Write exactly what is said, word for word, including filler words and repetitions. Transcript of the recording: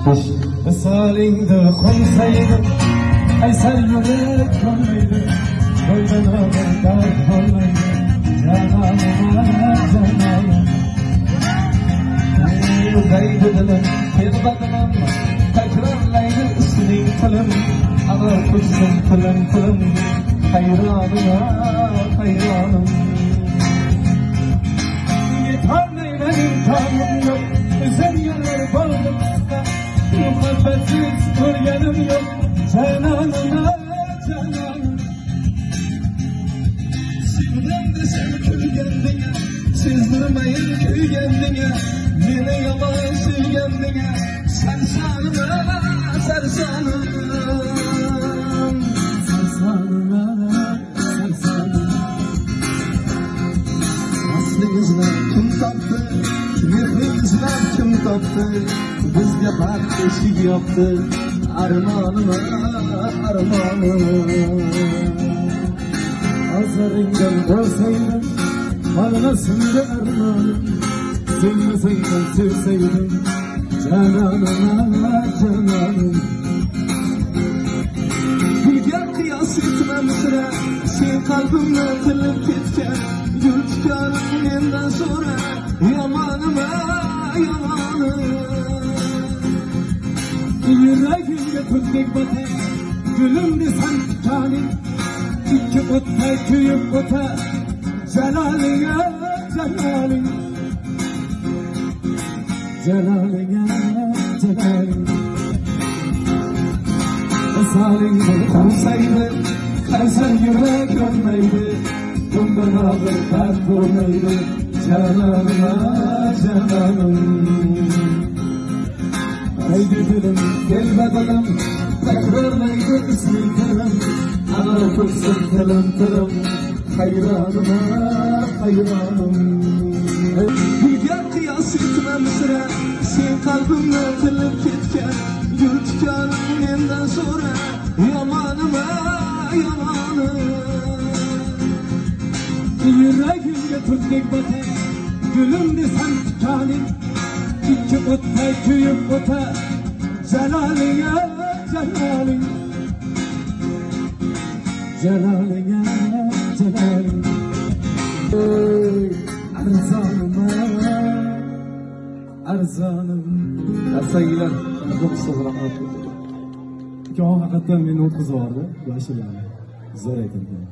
Misalingda qo'nsaydi qaysar yurek ko'rmaydi, ko'ydan dard qolmaydi, janonim janonim. Uzaydi dilim, kelbadiman, takrorlaydi isming tilim, agar ko'chsin tilim tilim, hayronim hayronim. Yetolmayman imkonim yo'q, uzun yillar bo'ldi bizda, muhabbatsiz ko'rganim yo'q, janonim janonim. Sevdim desam kulgandinga, sezdirmayin kuygandinga, meni yomon sevgandinga, sarsonim sarsonim sarsonim sarsonim. Aslingizni kim topdi, mehringizni kim topdi, bizga baxt eshik yopdi, armonim armonim. Azzaringdan bo'lsaydim, qolmasinda armonim, sevmasaydim sevsaydim, janonim janonim. Gulga qiyos etmam sira, sen qalbimni tilib ketgan, yurtganim mendan so'ra, yomonim yomonim. Yuragimga tundek botar, gulim desam tikaning, ikki o'tday kuyib o'tar, jaloling jaloling. Jaloling jaloling. Misalingda qo'nsaydi qaysar yurek ko'rmaydi, ko'ngil og'ir dard bo'lmaydi, janonim janonim. Haydi dilim, kelbadilim, takrorlaydi isming tilim, agar ko'rsin tilim tilim, hayronim hayronim. Gulga qiyos etmam sira, sen qalbimni tilib ketgan, yurtganim mendan so'ra, yomonim yomonim. Yuragimga tundek botar, gulim desam tikaning, ikki o'tday kuyib o'tar, jaloling jaloling. Jaloling jaloling. Arzonim arzonim. Asaylar qo'qisi rahmat. Ikki haqiqatan meni o'tkazib yubordi, yoshlarni zo'r aytdi.